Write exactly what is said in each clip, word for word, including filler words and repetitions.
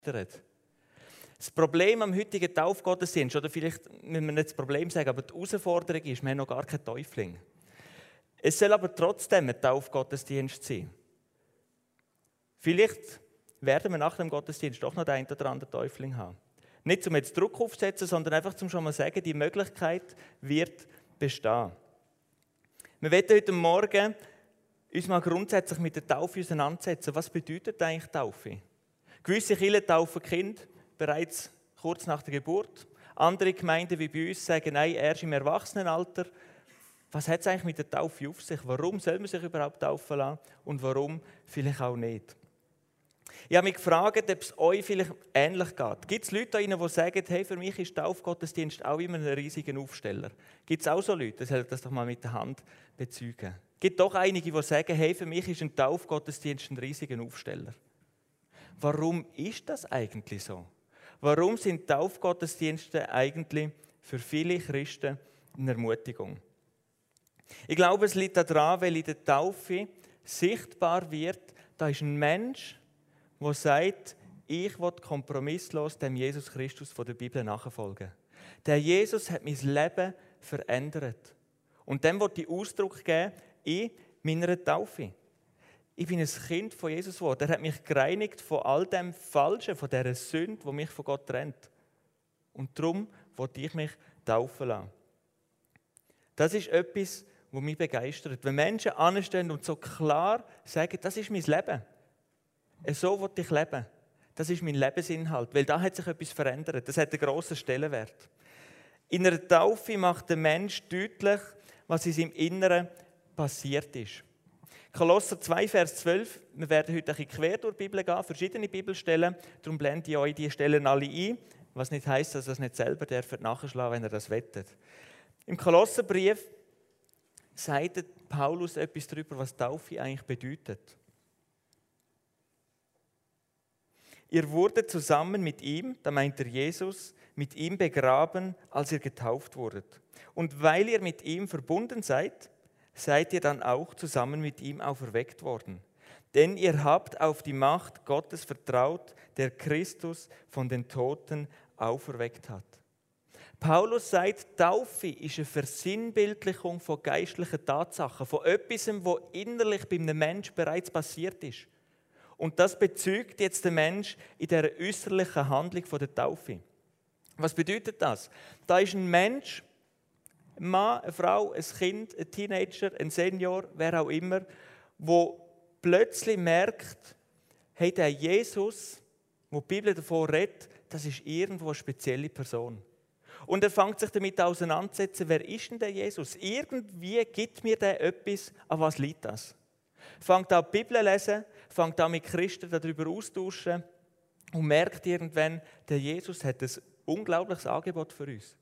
Das Problem am heutigen Taufgottesdienst, oder vielleicht müssen wir nicht das Problem sagen, aber die Herausforderung ist, wir haben noch gar keinen Täufling. Es soll aber trotzdem ein Taufgottesdienst sein. Vielleicht werden wir nach dem Gottesdienst doch noch den einen oder anderen Täufling haben. Nicht um jetzt Druck aufzusetzen, sondern einfach um schon mal zu sagen, die Möglichkeit wird bestehen. Wir werden heute Morgen uns mal grundsätzlich mit der Taufe auseinandersetzen. Was bedeutet eigentlich Taufe? Gewisse Kirchen taufen Kind bereits kurz nach der Geburt. Andere Gemeinden wie bei uns sagen, nein, erst im Erwachsenenalter. Was hat es eigentlich mit der Taufe auf sich? Warum soll man sich überhaupt taufen lassen und warum vielleicht auch nicht? Ich habe mich gefragt, ob es euch vielleicht ähnlich geht. Gibt es Leute da drinnen, die sagen, hey, für mich ist Taufgottesdienst auch immer ein riesiger Aufsteller? Gibt es auch so Leute? Das soll das doch mal mit der Hand bezeugen. Es gibt doch einige, die sagen, hey, für mich ist ein Taufgottesdienst ein riesiger Aufsteller. Warum ist das eigentlich so? Warum sind Taufgottesdienste eigentlich für viele Christen eine Ermutigung? Ich glaube, es liegt daran, weil in der Taufe sichtbar wird, da ist ein Mensch, der sagt, ich will kompromisslos dem Jesus Christus von der Bibel nachfolgen. Der Jesus hat mein Leben verändert. Und dem will ich Ausdruck geben in meiner Taufe. Ich bin ein Kind von Jesus geworden. Er hat mich gereinigt von all dem Falschen, von dieser Sünde, die mich von Gott trennt. Und darum will ich mich taufen lassen. Das ist etwas, was mich begeistert. Wenn Menschen anstehen und so klar sagen, das ist mein Leben. So will ich leben. Das ist mein Lebensinhalt, weil da hat sich etwas verändert. Das hat einen grossen Stellenwert. In einer Taufe macht der Mensch deutlich, was in seinem Inneren passiert ist. Kolosser zwei, Vers zwölf, wir werden heute ein bisschen quer durch die Bibel gehen, verschiedene Bibelstellen, darum blende ich euch die Stellen alle ein, was nicht heisst, dass ihr es nicht selber dürft nachschlagen, wenn ihr das wettet. Im Kolosserbrief sagt Paulus etwas darüber, was Taufe eigentlich bedeutet. Ihr wurdet zusammen mit ihm, da meint er Jesus, mit ihm begraben, als ihr getauft wurdet. Und weil ihr mit ihm verbunden seid, seid ihr dann auch zusammen mit ihm auferweckt worden. Denn ihr habt auf die Macht Gottes vertraut, der Christus von den Toten auferweckt hat. Paulus sagt, Taufe ist eine Versinnbildlichung von geistlichen Tatsachen, von etwas, was innerlich bei einem Menschen bereits passiert ist. Und das bezeugt jetzt der Mensch in dieser äußerlichen Handlung der Taufe. Was bedeutet das? Da ist ein Mensch, ein Mann, eine Frau, ein Kind, ein Teenager, ein Senior, wer auch immer, der plötzlich merkt, hey, der Jesus, wo die Bibel davon redet, das ist irgendwo eine spezielle Person. Und er fängt sich damit auseinanderzusetzen, wer ist denn der Jesus? Irgendwie gibt mir der etwas, an was liegt das? Fängt an die Bibel zu lesen, fängt an mit Christen darüber austauschen und merkt irgendwann, der Jesus hat ein unglaubliches Angebot für uns.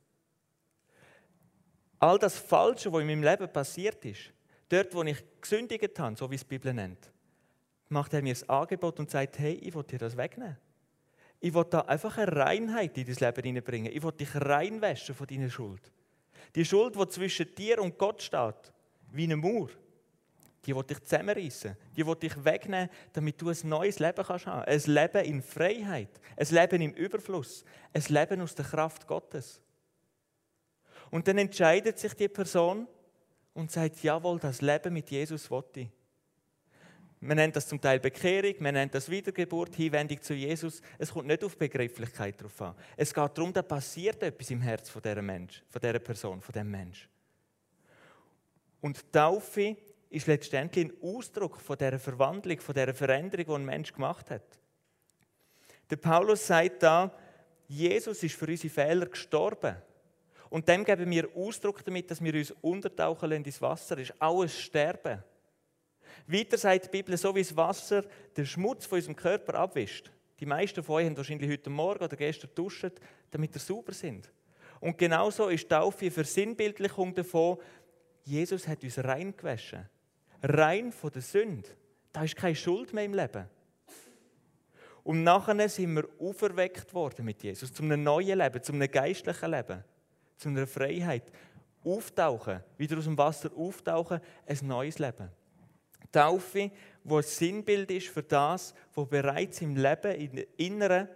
All das Falsche, was in meinem Leben passiert ist, dort, wo ich gesündigt habe, so wie es die Bibel nennt, macht er mir ein Angebot und sagt, hey, ich will dir das wegnehmen. Ich will da einfach eine Reinheit in dein Leben hineinbringen. Ich will dich reinwaschen von deiner Schuld. Die Schuld, die zwischen dir und Gott steht, wie eine Mauer, die will dich zusammenreißen, die will dich wegnehmen, damit du ein neues Leben kannst haben. Ein Leben in Freiheit, ein Leben im Überfluss, ein Leben aus der Kraft Gottes. Und dann entscheidet sich die Person und sagt, jawohl, das Leben mit Jesus will ich. Man nennt das zum Teil Bekehrung, man nennt das Wiedergeburt, Hinwendung zu Jesus. Es kommt nicht auf Begrifflichkeit drauf an. Es geht darum, da passiert etwas im Herz von dieser Mensch, von dieser Person, von diesem Mensch. Und die Taufe ist letztendlich ein Ausdruck von dieser Verwandlung, von dieser Veränderung, die ein Mensch gemacht hat. Der Paulus sagt da, Jesus ist für unsere Fehler gestorben. Und dem geben wir Ausdruck damit, dass wir uns untertauchen lassen ins Wasser. Das ist auch ein Sterben. Weiter sagt die Bibel, so wie das Wasser den Schmutz von unserem Körper abwischt. Die meisten von euch haben wahrscheinlich heute Morgen oder gestern geduscht, damit wir sauber sind. Und genauso ist die Taufe eine Versinnbildlichung davon, Jesus hat uns rein gewaschen. Rein von der Sünde. Da ist keine Schuld mehr im Leben. Und nachher sind wir auferweckt worden mit Jesus, zu einem neuen Leben, zu einem geistlichen Leben, zu einer Freiheit. Auftauchen, wieder aus dem Wasser auftauchen, ein neues Leben. Taufe, wo ein Sinnbild ist für das, was bereits im Leben, im Inneren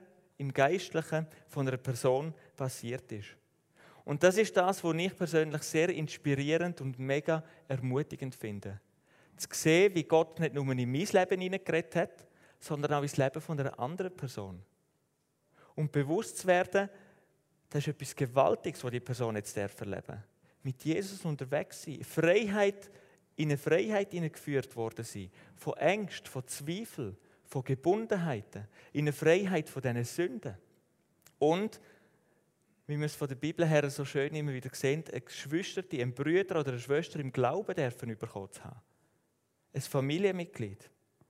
im Geistlichen von einer Person passiert ist. Und das ist das, was ich persönlich sehr inspirierend und mega ermutigend finde. Zu sehen, wie Gott nicht nur in mein Leben hineingeredet hat, sondern auch ins Leben von einer anderen Person. Und bewusst zu werden, das ist etwas Gewaltiges, was die Person jetzt erleben darf. Mit Jesus unterwegs sein, Freiheit, in eine Freiheit hineingeführt worden sein, von Ängsten, von Zweifeln, von Gebundenheiten, in eine Freiheit von diesen Sünden. Und, wie wir es von der Bibel her so schön immer wieder sehen, eine Geschwister, ein Bruder oder eine Schwester im Glauben dürfen bekommen zu haben. Ein Familienmitglied.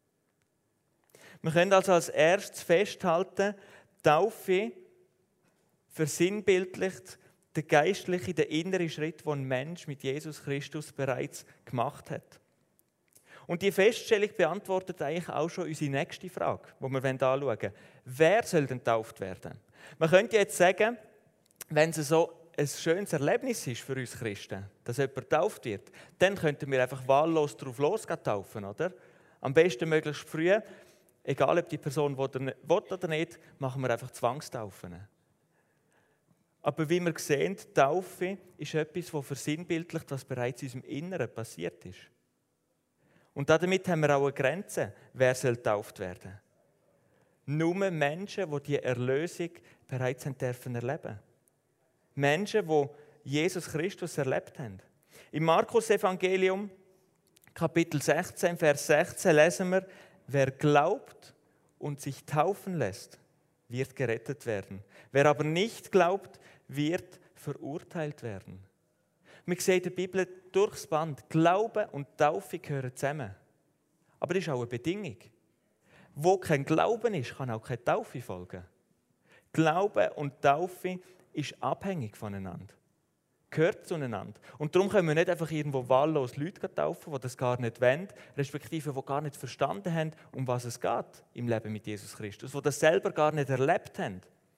Wir können also als erstes festhalten, Taufe versinnbildlicht den geistlichen, den inneren Schritt, den ein Mensch mit Jesus Christus bereits gemacht hat. Und die Feststellung beantwortet eigentlich auch schon unsere nächste Frage, die wir anschauen wollen. Wer soll denn getauft werden? Man könnte jetzt sagen, wenn es so ein schönes Erlebnis ist für uns Christen, dass jemand getauft wird, dann könnten wir einfach wahllos drauf losgehen taufen, oder? Am besten möglichst früh, egal ob die Person will oder nicht, machen wir einfach Zwangstaufen. Aber wie wir sehen, die Taufe ist etwas, das versinnbildlicht, was bereits in unserem Inneren passiert ist. Und damit haben wir auch eine Grenze, wer soll getauft werden. Nur Menschen, die die Erlösung bereits haben dürfen erleben. Menschen, die Jesus Christus erlebt haben. Im Markus-Evangelium, Kapitel sechzehn, Vers sechzehn, lesen wir, wer glaubt und sich taufen lässt, wird gerettet werden. Wer aber nicht glaubt, wird verurteilt werden. Wir sehen in der Bibel durchs Band, Glaube und Taufe gehören zusammen. Aber das ist auch eine Bedingung. Wo kein Glauben ist, kann auch keine Taufe folgen. Glaube und Taufe ist abhängig voneinander. Gehört zueinander. Und darum können wir nicht einfach irgendwo wahllos Leute taufen, die das gar nicht wollen, respektive die gar nicht verstanden haben, um was es geht im Leben mit Jesus Christus, die das selber gar nicht erlebt haben.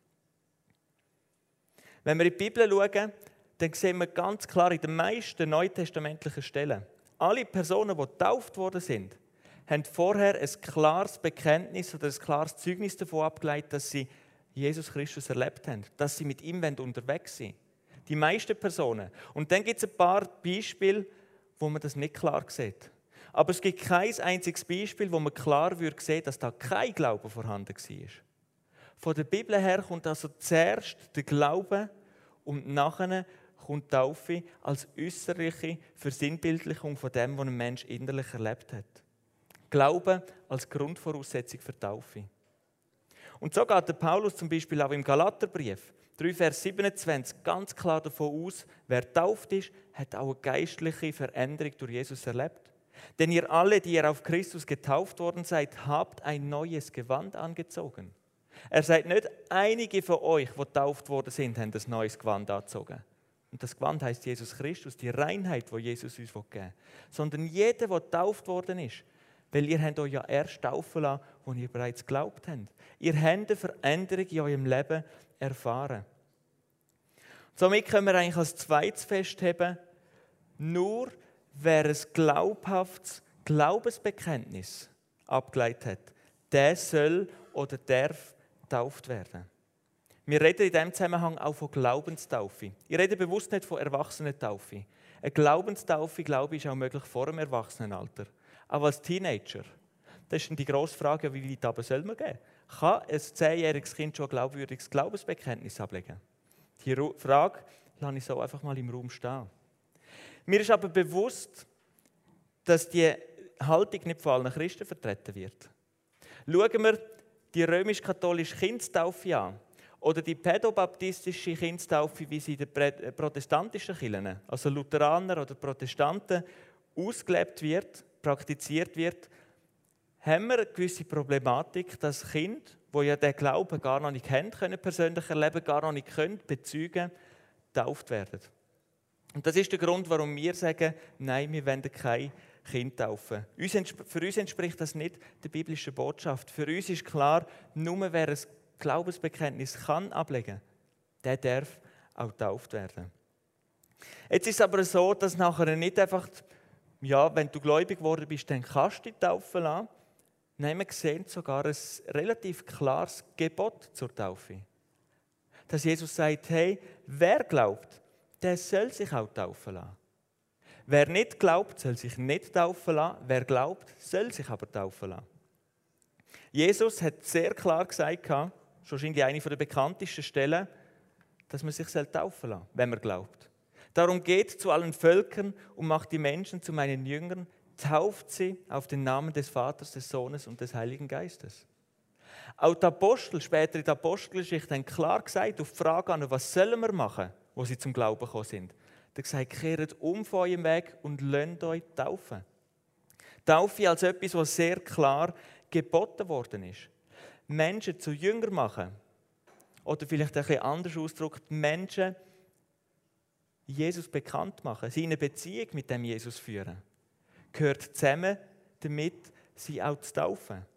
Wenn wir in die Bibel schauen, dann sehen wir ganz klar in den meisten neutestamentlichen Stellen, alle Personen, die getauft worden sind, haben vorher ein klares Bekenntnis oder ein klares Zeugnis davon abgeleitet, dass sie Jesus Christus erlebt haben, dass sie mit ihm unterwegs sind. Die meisten Personen. Und dann gibt es ein paar Beispiele, wo man das nicht klar sieht. Aber es gibt kein einziges Beispiel, wo man klar würde sehen, dass da kein Glaube vorhanden war. Von der Bibel her kommt also zuerst der Glaube und nachher kommt die Taufe als äußerliche Versinnbildlichung von dem, was ein Mensch innerlich erlebt hat. Glaube als Grundvoraussetzung für die Taufe. Und so geht der Paulus zum Beispiel auch im Galaterbrief, drei Vers siebenundzwanzig, ganz klar davon aus, wer getauft ist, hat auch eine geistliche Veränderung durch Jesus erlebt. Denn ihr alle, die ihr auf Christus getauft worden seid, habt ein neues Gewand angezogen. Er sagt nicht, einige von euch, die getauft worden sind, haben ein neues Gewand angezogen. Und das Gewand heisst Jesus Christus, die Reinheit, die Jesus uns geben will. Sondern jeder, der getauft worden ist, weil ihr habt euch ja erst taufen lassen, wo ihr bereits geglaubt habt. Ihr habt eine Veränderung in eurem Leben erfahren. Somit können wir eigentlich als zweites festheben, nur wer ein glaubhaftes Glaubensbekenntnis abgeleitet hat, der soll oder darf getauft werden. Wir reden in diesem Zusammenhang auch von Glaubenstaufe. Ich rede bewusst nicht von Erwachsenentaufe. Eine Glaubenstaufe, glaube ich, ist auch möglich vor dem Erwachsenenalter. Aber als Teenager, das ist die grosse Frage, wie weit aber soll man gehen? Kann ein zehnjähriges Kind schon ein glaubwürdiges Glaubensbekenntnis ablegen? Die Frage lasse ich so einfach mal im Raum stehen. Mir ist aber bewusst, dass die Haltung nicht von allen Christen vertreten wird. Schauen wir die römisch-katholische Kindstaufe an oder die pädobaptistische Kindstaufe, wie sie in den protestantischen Kirchen, also Lutheraner oder Protestanten, ausgelebt wird, praktiziert wird, haben wir eine gewisse Problematik, dass Kinder, die ja den Glauben gar noch nicht kennen, können persönlich erleben, gar noch nicht können, bezeugen, getauft werden. Und das ist der Grund, warum wir sagen, nein, wir wollen kein Kind taufen. Für uns entspricht das nicht der biblischen Botschaft. Für uns ist klar, nur wer ein Glaubensbekenntnis kann ablegen, der darf auch getauft werden. Jetzt ist es aber so, dass nachher nicht einfach, ja, wenn du gläubig geworden bist, dann kannst du dich taufen lassen, Nein, wir sehen sogar ein relativ klares Gebot zur Taufe. Dass Jesus sagt, hey, wer glaubt, der soll sich auch taufen lassen. Wer nicht glaubt, soll sich nicht taufen lassen. Wer glaubt, soll sich aber taufen lassen. Jesus hat sehr klar gesagt, wahrscheinlich eine der bekanntesten Stellen, dass man sich taufen lassen soll, wenn man glaubt. Darum geht zu allen Völkern und macht die Menschen zu meinen Jüngern, tauft sie auf den Namen des Vaters, des Sohnes und des Heiligen Geistes. Auch die Apostel, später in der Apostelgeschichte, haben klar gesagt, auf die Frage an, was sollen wir machen, wo sie zum Glauben gekommen sind. Er hat gesagt, kehrt um von eurem Weg und lasst euch taufen. Taufe als etwas, was sehr klar geboten worden ist. Menschen zu Jünger machen, oder vielleicht ein bisschen anders ausgedrückt, Menschen Jesus bekannt machen, sie in eine Beziehung mit dem Jesus führen, gehört zusammen damit, sie auch zu taufen.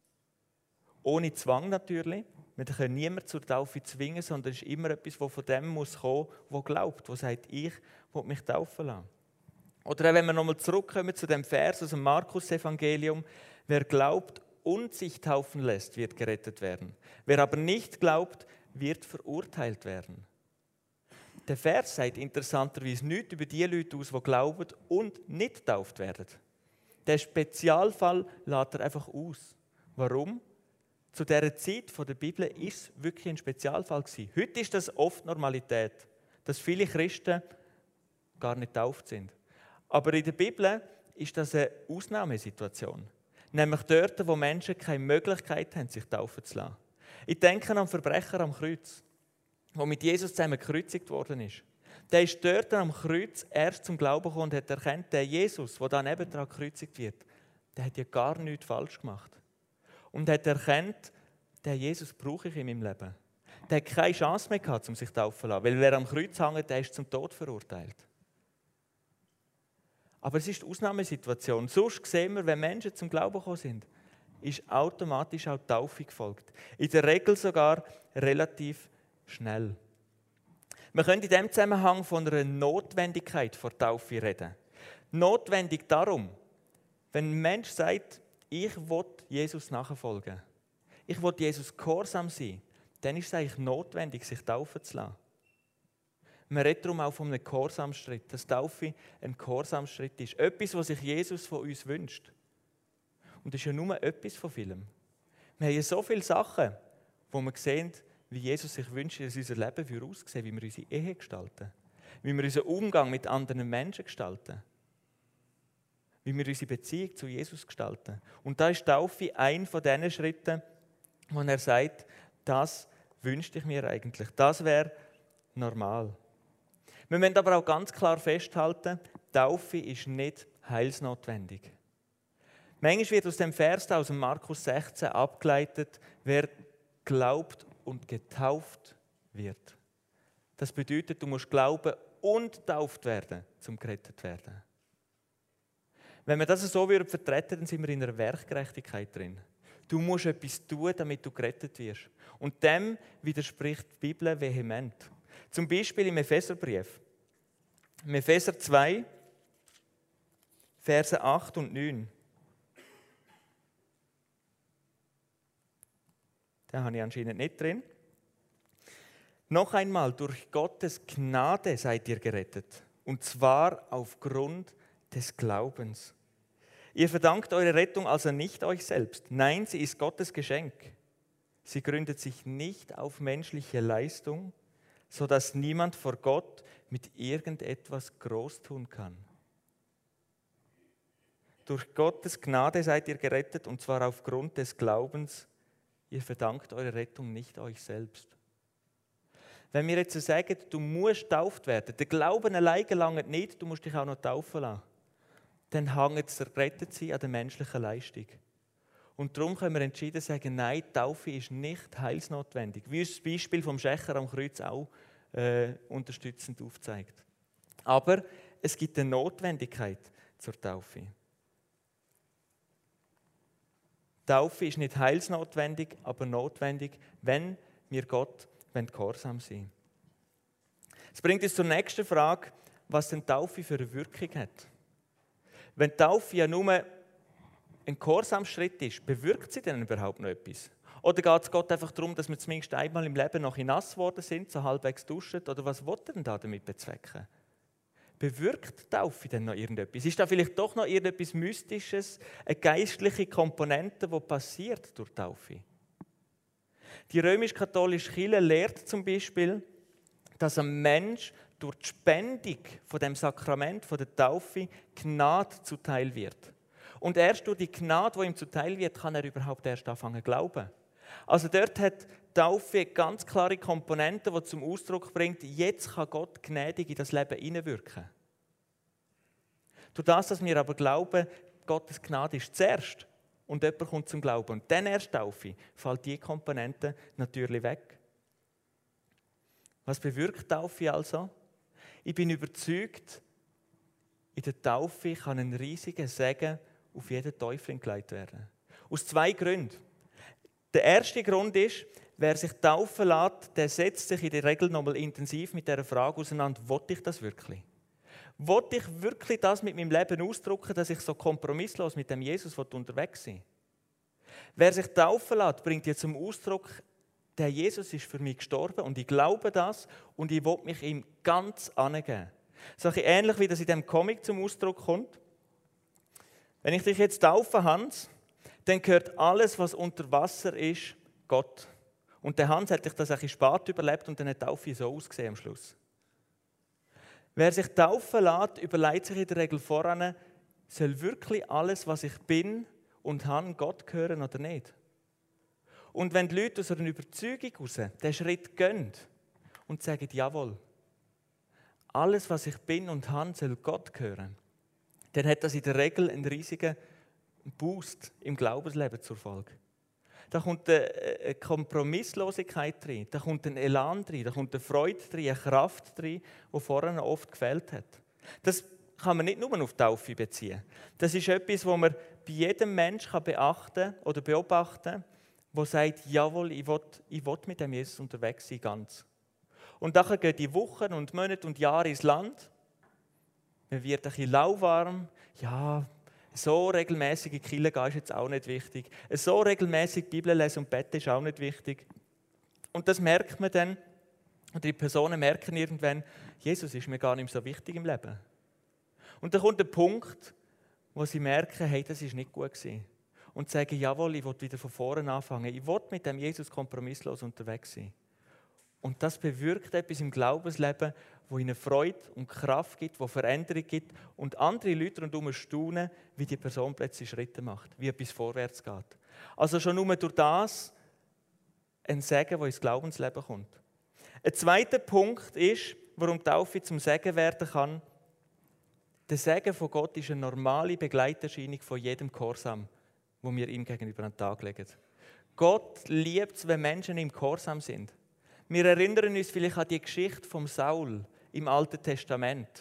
Ohne Zwang natürlich. Wir können niemanden zur Taufe zwingen, sondern es ist immer etwas, das von dem muss kommen, der glaubt, der sagt, ich will mich taufen lassen. Oder wenn wir nochmal zurückkommen zu dem Vers aus dem Markus-Evangelium, wer glaubt und sich taufen lässt, wird gerettet werden. Wer aber nicht glaubt, wird verurteilt werden. Der Vers sagt interessanterweise nichts über die Leute aus, die glauben und nicht getauft werden. Der Spezialfall lässt er einfach aus. Warum? Zu dieser Zeit der Bibel war es wirklich ein Spezialfall. Heute ist das oft Normalität, dass viele Christen gar nicht getauft sind. Aber in der Bibel ist das eine Ausnahmesituation. Nämlich dort, wo Menschen keine Möglichkeit haben, sich taufen zu lassen. Ich denke an den Verbrecher am Kreuz, der mit Jesus zusammen gekreuzigt worden ist. Der ist dort am Kreuz erst zum Glauben gekommen und hat erkannt, der Jesus, der dann nebendran gekreuzigt wird, der hat ja gar nichts falsch gemacht. Und hat erkannt, der Jesus brauche ich in meinem Leben. Der hat keine Chance mehr gehabt, um sich taufen zu lassen, weil wer am Kreuz hängt, der ist zum Tod verurteilt. Aber es ist die Ausnahmesituation. Sonst sehen wir, wenn Menschen zum Glauben gekommen sind, ist automatisch auch die Taufe gefolgt. In der Regel sogar relativ schnell. Wir können in diesem Zusammenhang von einer Notwendigkeit vor Taufe reden. Notwendig darum, wenn ein Mensch sagt, ich will Jesus nachfolgen, ich will Jesus gehorsam sein, dann ist es eigentlich notwendig, sich taufen zu lassen. Man redet darum auch von einem Gehorsamschritt, dass Taufe ein Gehorsamschritt ist. Etwas, was sich Jesus von uns wünscht. Und das ist ja nur etwas von vielem. Wir haben ja so viele Sachen, wo wir sehen, wie Jesus sich wünscht, dass unser Leben aussehen, wie wir unsere Ehe gestalten, wie wir unseren Umgang mit anderen Menschen gestalten, wie wir unsere Beziehung zu Jesus gestalten. Und da ist Taufe ein von diesen Schritten, wo er sagt, das wünschte ich mir eigentlich, das wäre normal. Wir müssen aber auch ganz klar festhalten, Taufe ist nicht heilsnotwendig. Manchmal wird aus dem Vers aus dem Markus sechzehn abgeleitet, wer glaubt und getauft wird. Das bedeutet, du musst glauben und getauft werden, um gerettet zu werden. Wenn wir das so vertreten würden, dann sind wir in einer Werkgerechtigkeit drin. Du musst etwas tun, damit du gerettet wirst. Und dem widerspricht die Bibel vehement. Zum Beispiel im Epheserbrief. Im Epheser zwei, Verse acht und neun. Den habe ich anscheinend nicht drin. Noch einmal, durch Gottes Gnade seid ihr gerettet. Und zwar aufgrund des Glaubens. Ihr verdankt eure Rettung also nicht euch selbst. Nein, sie ist Gottes Geschenk. Sie gründet sich nicht auf menschliche Leistung, sodass niemand vor Gott mit irgendetwas groß tun kann. Durch Gottes Gnade seid ihr gerettet, und zwar aufgrund des Glaubens. Ihr verdankt eure Rettung nicht euch selbst. Wenn wir jetzt sagen, du musst getauft werden, der Glauben alleine langt nicht, du musst dich auch noch taufen lassen, dann hängt das Rettetsein an der menschlichen Leistung. Und darum können wir entschieden sagen, nein, die Taufe ist nicht heilsnotwendig. Wie uns das Beispiel vom Schächer am Kreuz auch äh, unterstützend aufzeigt. Aber es gibt eine Notwendigkeit zur Taufe. Taufe ist nicht heilsnotwendig, aber notwendig, wenn wir Gott gehorsam sein. Das bringt uns zur nächsten Frage, was denn Taufe für eine Wirkung hat. Wenn Taufe ja nur ein Gehorsamsschritt ist, bewirkt sie denn überhaupt noch etwas? Oder geht es Gott einfach darum, dass wir zumindest einmal im Leben noch nass geworden sind, so halbwegs duschen? Oder was will er denn da damit bezwecken? Bewirkt die Taufe denn noch irgendetwas? Ist da vielleicht doch noch irgendetwas Mystisches, eine geistliche Komponente, die passiert durch die Taufe? Die römisch-katholische Kirche lehrt zum Beispiel, dass ein Mensch durch die Spendung von dem Sakrament von der Taufe Gnade zuteil wird. Und erst durch die Gnade, die ihm zuteil wird, kann er überhaupt erst anfangen zu glauben. Also dort hat die Taufe ganz klare Komponenten, die zum Ausdruck bringt, jetzt kann Gott gnädig in das Leben hineinwirken. Durch das, dass wir aber glauben, Gottes Gnade ist zuerst und jemand kommt zum Glauben und dann erst Taufe, fällt diese Komponente natürlich weg. Was bewirkt die Taufe also? Ich bin überzeugt, in der Taufe kann ein riesiger Segen auf jeden Täufling gelegt werden. Aus zwei Gründen. Der erste Grund ist, wer sich taufen lässt, der setzt sich in der Regel noch mal intensiv mit dieser Frage auseinander, will ich das wirklich? Will ich wirklich das mit meinem Leben ausdrücken, dass ich so kompromisslos mit dem Jesus unterwegs bin? Wer sich taufen lässt, bringt ja zum Ausdruck, der Jesus ist für mich gestorben und ich glaube das und ich will mich ihm ganz angeben. So ähnlich wie das in dem Comic zum Ausdruck kommt. Wenn ich dich jetzt taufe, Hans, dann gehört alles, was unter Wasser ist, Gott. Und der Hans hat sich das ein bisschen spät überlebt und dann hat die Taufe so ausgesehen am Schluss. Wer sich taufen lässt, überlegt sich in der Regel voran, soll wirklich alles, was ich bin und habe, Gott gehören oder nicht? Und wenn die Leute aus einer Überzeugung heraus den Schritt gehen und sagen, jawohl, alles, was ich bin und habe, soll Gott gehören, dann hat das in der Regel einen riesigen Boost im Glaubensleben zur Folge. Da kommt eine Kompromisslosigkeit rein, da kommt ein Elan rein, da kommt eine Freude rein, eine Kraft rein, die vorher oft gefehlt hat. Das kann man nicht nur auf die Taufe beziehen. Das ist etwas, was man bei jedem Menschen beachten oder beobachten kann, der sagt, jawohl, ich will, ich will mit dem Jesus unterwegs sein, ganz. Und dann gehen die Wochen und Monate und Jahre ins Land. Man wird ein bisschen lauwarm. Ja, so regelmäßig in die Kirche gehen ist jetzt auch nicht wichtig. So regelmäßig Bibel lesen und beten ist auch nicht wichtig. Und das merkt man dann. Und die Personen merken irgendwann, Jesus ist mir gar nicht so wichtig im Leben. Und dann kommt der Punkt, wo sie merken, hey, das ist nicht gut gewesen. Und sagen, jawohl, ich will wieder von vorne anfangen. Ich will mit dem Jesus kompromisslos unterwegs sein. Und das bewirkt etwas im Glaubensleben, wo ihnen Freude und Kraft gibt, wo Veränderung gibt und andere Leute rundherum staunen, wie die Person plötzlich Schritte macht, wie etwas vorwärts geht. Also schon nur durch das ein Segen, der ins Glaubensleben kommt. Ein zweiter Punkt ist, warum die Taufe zum Segen werden kann. Der Segen von Gott ist eine normale Begleiterscheinung von jedem Gehorsam, wo wir ihm gegenüber an den Tag legen. Gott liebt es, wenn Menschen im Gehorsam sind. Wir erinnern uns vielleicht an die Geschichte von Saul im Alten Testament,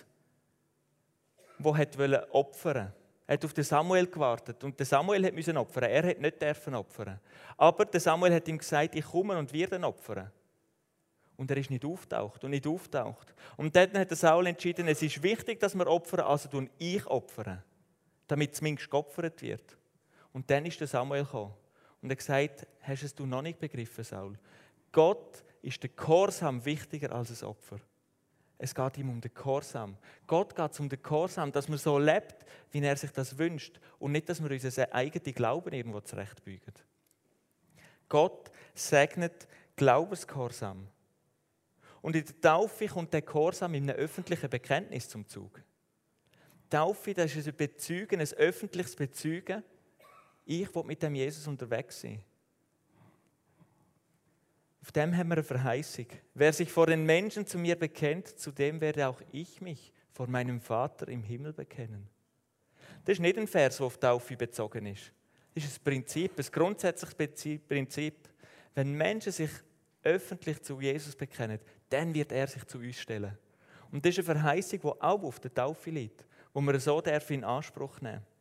wo er opfern wollte. Er hat auf den Samuel gewartet und der Samuel musste opfern. Er hat nicht dürfen opfern. Aber der Samuel hat ihm gesagt, ich komme und werde opfern. Und er ist nicht auftaucht und nicht auftaucht. Und dann hat der Saul entschieden, es ist wichtig, dass wir opfern, also tun ich opfern, damit zumindest geopfert wird. Und dann ist der Samuel gekommen und hat gesagt, hast du es noch nicht begriffen, Saul? Gott ist der Gehorsam wichtiger als das Opfer. Es geht ihm um den Gehorsam. Gott geht es um den Gehorsam, dass man so lebt, wie er sich das wünscht und nicht, dass wir unseren eigenen Glauben irgendwo zurechtbeugen. Gott segnet Glaubensgehorsam. Und in der Taufe kommt der Gehorsam in einem öffentlichen Bekenntnis zum Zug. Die Taufe, das ist ein Bezeugen, ein öffentliches Bezeugen. Ich will mit dem Jesus unterwegs sein. Auf dem haben wir eine Verheißung. Wer sich vor den Menschen zu mir bekennt, zu dem werde auch ich mich vor meinem Vater im Himmel bekennen. Das ist nicht ein Vers, der auf die Taufe bezogen ist. Das ist ein Prinzip, ein grundsätzliches Prinzip. Wenn Menschen sich öffentlich zu Jesus bekennen, dann wird er sich zu uns stellen. Und das ist eine Verheißung, die auch auf der Taufe liegt, wo wir so in Anspruch nehmen dürfen.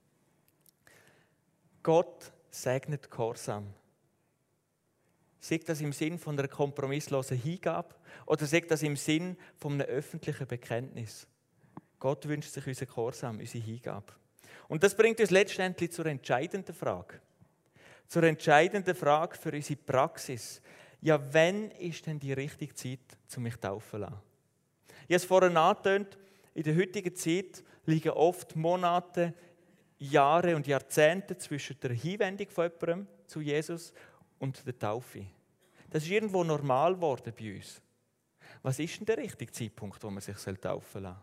Gott segnet Gehorsam. Sagt das im Sinn von einer kompromisslosen Hingabe oder sagt das im Sinn von einem öffentlichen Bekenntnis? Gott wünscht sich unseren Gehorsam, unsere Hingabe. Und das bringt uns letztendlich zur entscheidenden Frage. Zur entscheidenden Frage für unsere Praxis. Ja, wann ist denn die richtige Zeit, um mich taufen zu lassen? Ich habe es vorhin angetönt, in der heutigen Zeit liegen oft Monate, Jahre und Jahrzehnte zwischen der Hinwendung von jemandem zu Jesus und der Taufe. Das ist irgendwo normal geworden bei uns. Was ist denn der richtige Zeitpunkt, wo man sich taufen lassen soll?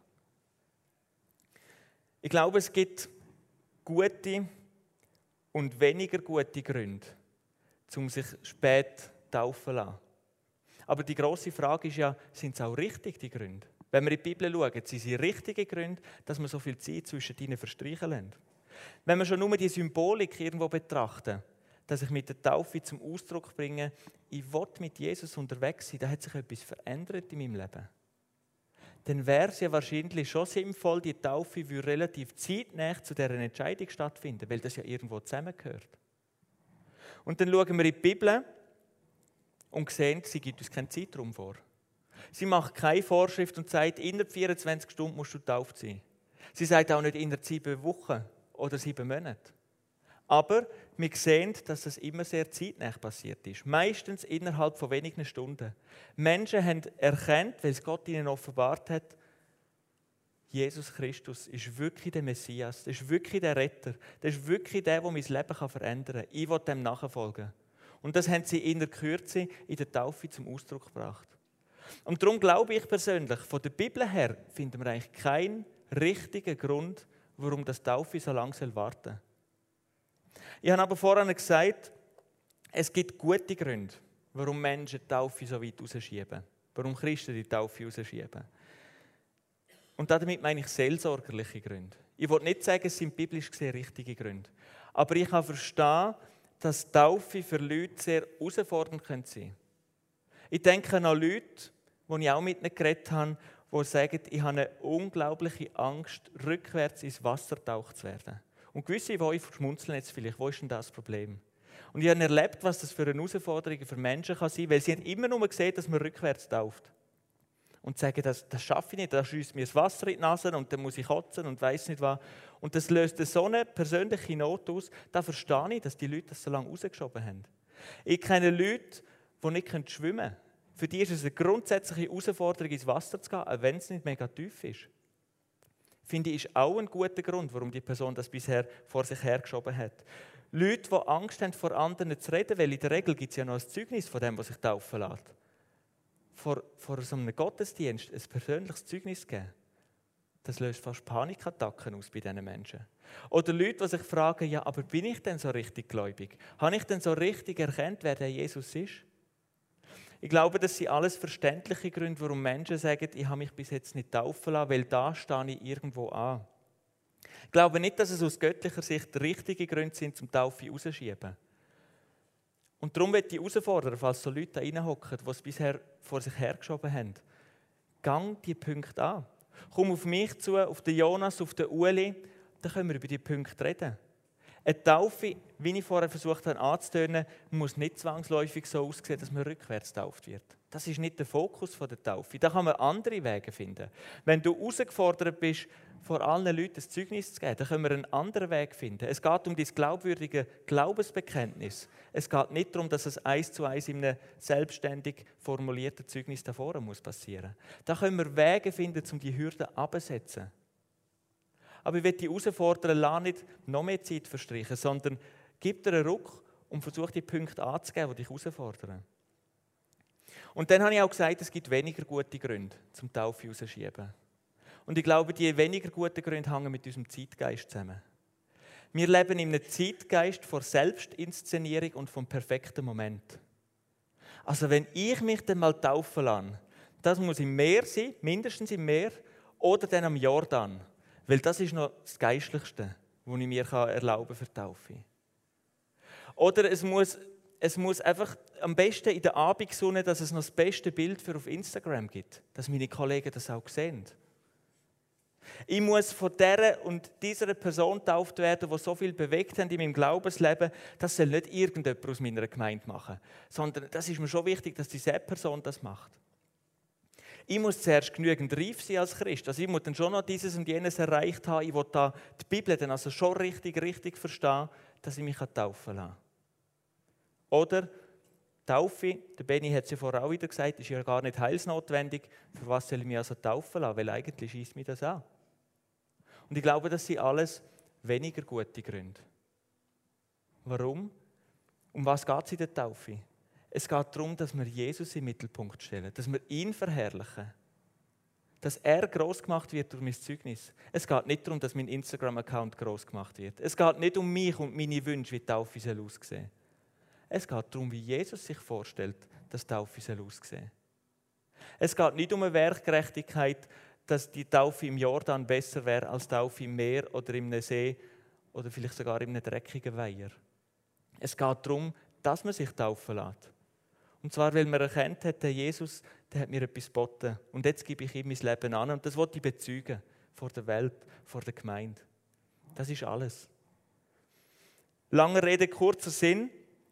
Ich glaube, es gibt gute und weniger gute Gründe, um sich spät taufen zu lassen. Aber die grosse Frage ist ja, sind es auch richtig, die Gründe? Wenn wir in die Bibel schauen, sind sie richtige Gründe, dass man so viel Zeit zwischen ihnen verstreichen lässt. Wenn wir schon nur die Symbolik irgendwo betrachten, dass ich mit der Taufe zum Ausdruck bringe, ich will mit Jesus unterwegs sein, da hat sich etwas verändert in meinem Leben. Dann wäre es ja wahrscheinlich schon sinnvoll, die Taufe würde relativ zeitnah zu dieser Entscheidung stattfinden, weil das ja irgendwo zusammengehört. Und dann schauen wir in die Bibel und sehen, sie gibt uns keinen Zeitraum vor. Sie macht keine Vorschrift und sagt, innerhalb vierundzwanzig Stunden musst du getauft sein. Sie sagt auch nicht innerhalb sieben Wochen oder sieben Monate. Aber wir sehen, dass das immer sehr zeitnah passiert ist. Meistens innerhalb von wenigen Stunden. Menschen haben erkannt, weil es Gott ihnen offenbart hat, Jesus Christus ist wirklich der Messias, das ist wirklich der Retter, das ist wirklich der, der mein Leben verändern kann. Ich will dem nachfolgen. Und das haben sie in der Kürze in der Taufe zum Ausdruck gebracht. Und darum glaube ich persönlich, von der Bibel her finden wir eigentlich keinen richtigen Grund, warum das Taufe so lange warten soll. Ich habe aber vorhin gesagt, es gibt gute Gründe, warum Menschen die Taufe so weit rausschieben. Warum Christen die Taufe rausschieben. Und damit meine ich seelsorgerliche Gründe. Ich will nicht sagen, es sind biblisch gesehen richtige Gründe. Aber ich kann verstehen, dass Taufe für Leute sehr herausfordernd sein können. Ich denke an Leute, die ich auch mit ihnen geredet habe, die sagen, ich habe eine unglaubliche Angst, rückwärts ins Wasser getaucht zu werden. Und gewisse von euch schmunzeln jetzt vielleicht, wo ist denn das Problem? Und ich habe erlebt, was das für eine Herausforderung für Menschen kann sein kann, weil sie haben immer nur gesehen, dass man rückwärts tauft. Und sagen, das, das schaffe ich nicht, da schiesst mir das Wasser in die Nase und dann muss ich kotzen und weiss nicht was. Und das löst so eine persönliche Not aus, da verstehe ich, dass die Leute das so lange rausgeschoben haben. Ich kenne Leute, die nicht schwimmen können. Für die ist es eine grundsätzliche Herausforderung, ins Wasser zu gehen, auch wenn es nicht mega tief ist. Finde ich, ist auch ein guter Grund, warum die Person das bisher vor sich hergeschoben hat. Leute, die Angst haben, vor anderen zu reden, weil in der Regel gibt es ja noch ein Zeugnis von dem, was sich taufen lässt. Vor, vor so einem Gottesdienst ein persönliches Zeugnis geben, das löst fast Panikattacken aus bei diesen Menschen. Oder Leute, die sich fragen, ja, aber bin ich denn so richtig gläubig? Habe ich denn so richtig erkannt, wer der Jesus ist? Ich glaube, das sind alles verständliche Gründe, warum Menschen sagen, ich habe mich bis jetzt nicht taufen lassen, weil da stehe ich irgendwo an. Ich glaube nicht, dass es aus göttlicher Sicht richtige Gründe sind, zum Taufe rauszuschieben. Und darum möchte ich herausfordern, falls so Leute da reinhocken, die es bisher vor sich hergeschoben haben. Gang die Punkte an. Komm auf mich zu, auf den Jonas, auf den Uli, dann können wir über die Punkte reden. Eine Taufe, wie ich vorher versucht habe anzutönen, muss nicht zwangsläufig so aussehen, dass man rückwärts getauft wird. Das ist nicht der Fokus der Taufe. Da kann man andere Wege finden. Wenn du herausgefordert bist, vor allen Leuten ein Zeugnis zu geben, dann können wir einen anderen Weg finden. Es geht um dein glaubwürdige Glaubensbekenntnis. Es geht nicht darum, dass es eins zu eins in einem selbstständig formulierten Zeugnis davor muss passieren. Da können wir Wege finden, um die Hürden abzusetzen. Aber ich will dich herausfordern, lass nicht noch mehr Zeit verstreichen, sondern gib dir einen Ruck und versuch die Punkte anzugeben, die dich herausfordern. Und dann habe ich auch gesagt, es gibt weniger gute Gründe, zum Taufe rauszuschieben. Und ich glaube, die weniger guten Gründe hängen mit unserem Zeitgeist zusammen. Wir leben in einem Zeitgeist von Selbstinszenierung und vom perfekten Moment. Also wenn ich mich dann mal taufen lasse, das muss im Meer sein, mindestens im Meer, oder dann am Jordan. Weil das ist noch das Geistlichste, was ich mir erlauben kann für die Taufe. Oder es muss, es muss einfach am besten in der Abendsonne, dass es noch das beste Bild für auf Instagram gibt, dass meine Kollegen das auch sehen. Ich muss von dieser und dieser Person getauft werden, die so viel bewegt haben in meinem Glaubensleben. Das soll nicht irgendjemand aus meiner Gemeinde machen, sondern das ist mir schon wichtig, dass diese Person das macht. Ich muss zuerst genügend reif sein als Christ. Also ich muss dann schon noch dieses und jenes erreicht haben. Ich will da die Bibel dann also schon richtig, richtig verstehen, dass ich mich taufen lassen kann. Oder Taufe, der Benni hat es ja vorher auch wieder gesagt, ist ja gar nicht heilsnotwendig. Für was soll ich mich also taufen lassen? Weil eigentlich schießt mich das an. Und ich glaube, das sind alles weniger gute Gründe. Warum? Um was geht es in der Taufe? Es geht darum, dass wir Jesus im Mittelpunkt stellen, dass wir ihn verherrlichen, dass er gross gemacht wird durch mein Zeugnis. Es geht nicht darum, dass mein Instagram-Account gross gemacht wird. Es geht nicht um mich und meine Wünsche, wie die Taufe soll aussehen. Es geht darum, wie Jesus sich vorstellt, dass die Taufe soll aussehen. Es geht nicht um eine Werkgerechtigkeit, dass die Taufe im Jordan besser wäre als die Taufe im Meer oder im See oder vielleicht sogar in einem dreckigen Weiher. Es geht darum, dass man sich taufen lässt. Und zwar, weil man erkannt hat, der Jesus, der hat mir etwas geboten. Und jetzt gebe ich ihm mein Leben an. Und das will ich bezeugen. Vor der Welt, vor der Gemeinde. Das ist alles. Lange Rede, kurzer Sinn.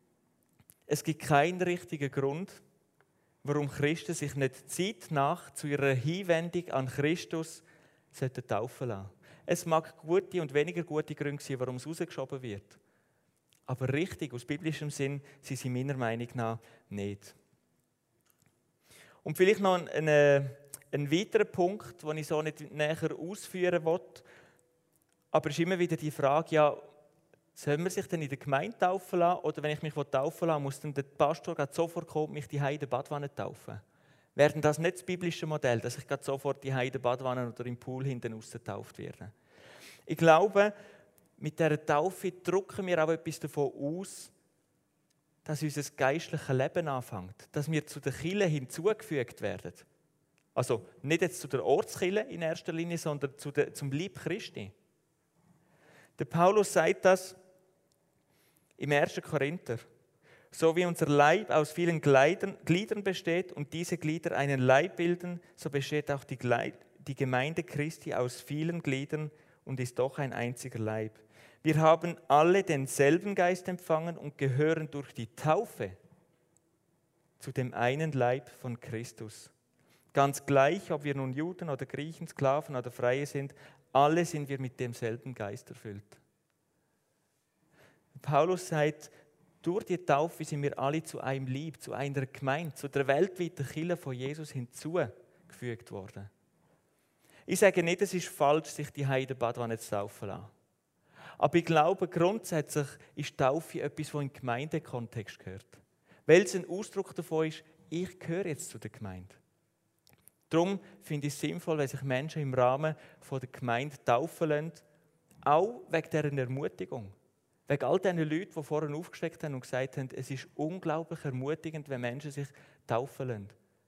Es gibt keinen richtigen Grund, warum Christen sich nicht zeitnah zu ihrer Hinwendung an Christus taufen lassen. Es mag gute und weniger gute Gründe sein, warum es rausgeschoben wird. Aber richtig, aus biblischem Sinn, sind sie meiner Meinung nach nicht. Und vielleicht noch ein, ein, ein weiterer Punkt, den ich so nicht näher ausführen will. Aber es ist immer wieder die Frage, ja, soll man sich denn in der Gemeinde taufen lassen? Oder wenn ich mich taufen lassen muss dann der Pastor sofort kommen, mich die Heide Badwanne taufen? Wäre denn das nicht das biblische Modell, dass ich sofort die Heide Badwanne oder im Pool hinten raus getauft werde? Ich glaube, mit dieser Taufe drücken wir auch etwas davon aus, dass unser geistliches Leben anfängt, dass wir zu der Kirche hinzugefügt werden. Also nicht jetzt zu der Ortskirche in erster Linie, sondern zu der, zum Leib Christi. Der Paulus sagt das im ersten Korinther. So wie unser Leib aus vielen Gliedern besteht und diese Glieder einen Leib bilden, so besteht auch die, Gle- die Gemeinde Christi aus vielen Gliedern und ist doch ein einziger Leib. Wir haben alle denselben Geist empfangen und gehören durch die Taufe zu dem einen Leib von Christus. Ganz gleich, ob wir nun Juden oder Griechen, Sklaven oder Freie sind, alle sind wir mit demselben Geist erfüllt. Paulus sagt, durch die Taufe sind wir alle zu einem Leib, zu einer Gemeinde, zu der weltweiten Kirche von Jesus hinzugefügt worden. Ich sage nicht, es ist falsch, sich die Heide Badwanne zu taufen lassen. Aber ich glaube, grundsätzlich ist Taufe etwas, das in den Gemeindekontext gehört. Weil es ein Ausdruck davon ist, ich gehöre jetzt zu der Gemeinde. Darum finde ich es sinnvoll, wenn sich Menschen im Rahmen der Gemeinde taufen lassen, auch wegen dieser Ermutigung. Wegen all diesen Leuten, die vorhin aufgesteckt haben und gesagt haben, es ist unglaublich ermutigend, wenn Menschen sich taufen lassen.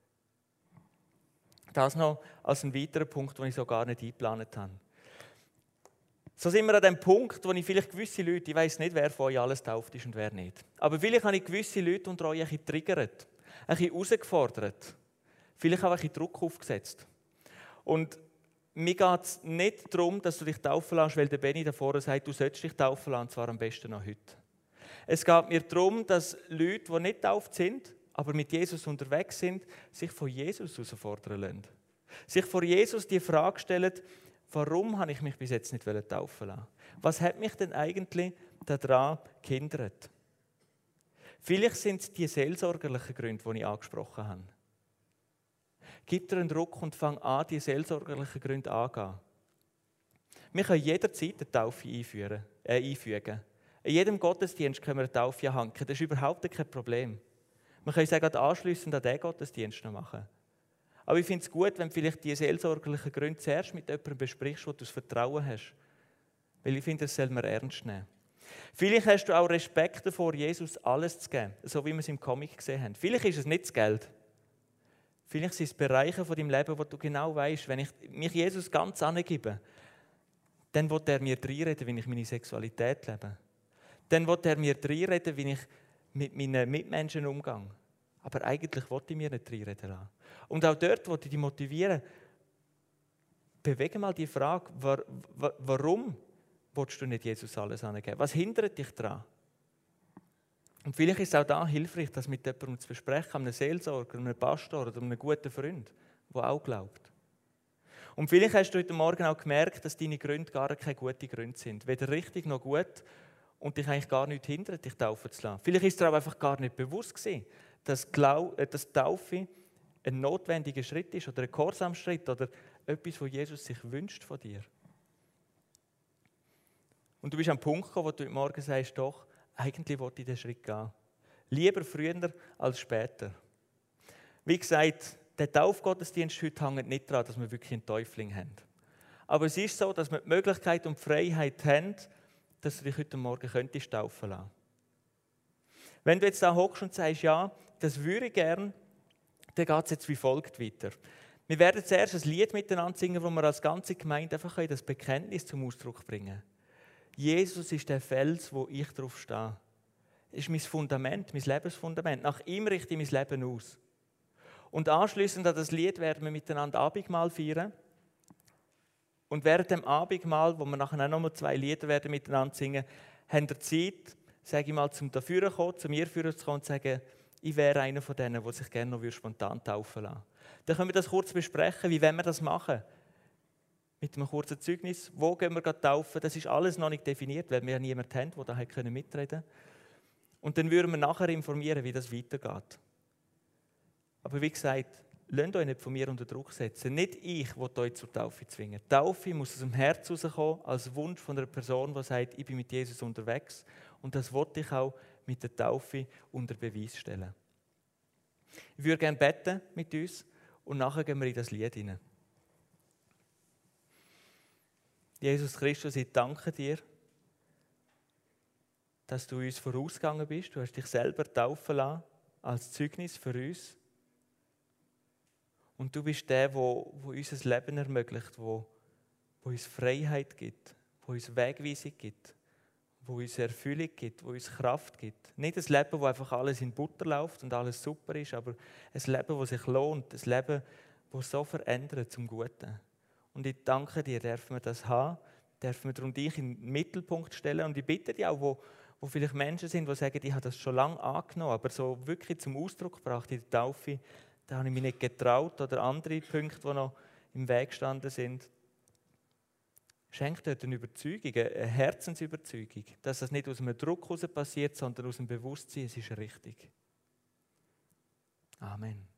Das noch als ein weiterer Punkt, den ich so gar nicht eingeplant habe. So sind wir an dem Punkt, wo ich vielleicht gewisse Leute, ich weiss nicht, wer von euch alles tauft ist und wer nicht, aber vielleicht habe ich gewisse Leute unter euch ein bisschen getriggert, ein bisschen herausgefordert, vielleicht auch ein bisschen Druck aufgesetzt. Und mir geht es nicht darum, dass du dich taufen lässt, weil der Benni da vorne sagt, du sollst dich taufen lassen, und zwar am besten noch heute. Es geht mir darum, dass Leute, die nicht getauft sind, aber mit Jesus unterwegs sind, sich von Jesus herausfordern lassen. Sich vor Jesus die Frage stellen, warum habe ich mich bis jetzt nicht taufen lassen? Was hat mich denn eigentlich daran gehindert? Vielleicht sind es die seelsorgerlichen Gründe, die ich angesprochen habe. Gib dir einen Druck und fang an, die seelsorgerlichen Gründe anzugehen. Wir können jederzeit eine Taufe einführen, äh, einfügen. In jedem Gottesdienst können wir eine Taufe anhängen. Das ist überhaupt kein Problem. Wir können sagen, anschliessend an diesen Gottesdienst noch machen. Aber ich finde es gut, wenn du vielleicht die seelsorgerlichen Gründe zuerst mit jemandem besprichst, wo du das Vertrauen hast. Weil ich finde, das soll man ernst nehmen. Vielleicht hast du auch Respekt davor, Jesus alles zu geben, so wie wir es im Comic gesehen haben. Vielleicht ist es nicht das Geld. Vielleicht sind es Bereiche von deinem Leben, wo du genau weißt, wenn ich mich Jesus ganz angebe, dann will er mir reinreden, wie ich meine Sexualität lebe. Dann will er mir reinreden, wie ich mit meinen Mitmenschen umgehe. Aber eigentlich will ich mir nicht reinreden lassen. Und auch dort will ich dich motivieren, bewege mal die Frage, warum willst du nicht Jesus alles angeben? Was hindert dich daran? Und vielleicht ist es auch da hilfreich, das mit jemandem zu besprechen, einem Seelsorger, einem Pastor oder einem guten Freund, der auch glaubt. Und vielleicht hast du heute Morgen auch gemerkt, dass deine Gründe gar keine guten Gründe sind. Weder richtig noch gut und dich eigentlich gar nicht hindert, dich taufen zu lassen. Vielleicht ist dir aber einfach gar nicht bewusst gewesen, dass, Glau- äh, dass Taufe ein notwendiger Schritt ist oder ein Gehorsamschritt oder etwas, was Jesus sich wünscht von dir. Und du bist am Punkt gekommen, wo du heute Morgen sagst, doch, eigentlich wollte ich den Schritt gehen. Lieber früher als später. Wie gesagt, der Taufgottesdienst heute hängt nicht daran, dass wir wirklich einen Täufling haben. Aber es ist so, dass wir die Möglichkeit und die Freiheit haben, dass du dich heute Morgen könntest taufen lassen. Wenn du jetzt da hockst und sagst, ja, das würde ich gerne, dann geht es jetzt wie folgt weiter. Wir werden zuerst ein Lied miteinander singen, wo wir als ganze Gemeinde einfach das Bekenntnis zum Ausdruck bringen können. Jesus ist der Fels, wo ich drauf stehe. Das ist mein Fundament, mein Lebensfundament. Nach ihm richte ich mein Leben aus. Und anschliessend an das Lied werden wir miteinander Abendmahl feiern. Und während dem Abendmahl, wo wir nachher auch noch mal zwei Lieder werden miteinander singen, haben wir Zeit, sage ich mal, zum dafür zu kommen, zu mir führen zu kommen und zu sagen, ich wäre einer von denen, der sich gerne noch spontan taufen lassen würde. Dann können wir das kurz besprechen, wie wollen wir das machen? Mit einem kurzen Zeugnis, wo gehen wir taufen? Das ist alles noch nicht definiert, weil wir ja niemanden haben, der da mitreden konnte. Und dann würden wir nachher informieren, wie das weitergeht. Aber wie gesagt, lasst euch nicht von mir unter Druck setzen. Nicht ich, will euch zur Taufe zwingen. Die Taufe muss aus dem Herz herauskommen, als Wunsch von einer Person, die sagt, ich bin mit Jesus unterwegs. Und das wollte ich auch mit der Taufe unter Beweis stellen. Ich würde gerne beten mit uns und nachher gehen wir in das Lied hinein. Jesus Christus, ich danke dir, dass du uns vorausgegangen bist. Du hast dich selber taufen lassen, als Zeugnis für uns. Und du bist der, der, der uns ein Leben ermöglicht, der, der uns Freiheit gibt, der uns Wegweisung gibt, der uns Erfüllung gibt, der uns Kraft gibt. Nicht ein Leben, wo einfach alles in Butter läuft und alles super ist, aber ein Leben, das sich lohnt, ein Leben, das so verändert zum Guten. Und ich danke dir, dürfen wir das haben, dürfen wir darum dich in den Mittelpunkt stellen. Und ich bitte dich auch, wo, wo vielleicht Menschen sind, die sagen, ich habe das schon lange angenommen, aber so wirklich zum Ausdruck gebracht in der Taufe, da habe ich mich nicht getraut oder andere Punkte, die noch im Weg gestanden sind. Schenk dort eine Überzeugung, eine Herzensüberzeugung, dass das nicht aus einem Druck heraus passiert, sondern aus dem Bewusstsein, es ist richtig. Amen.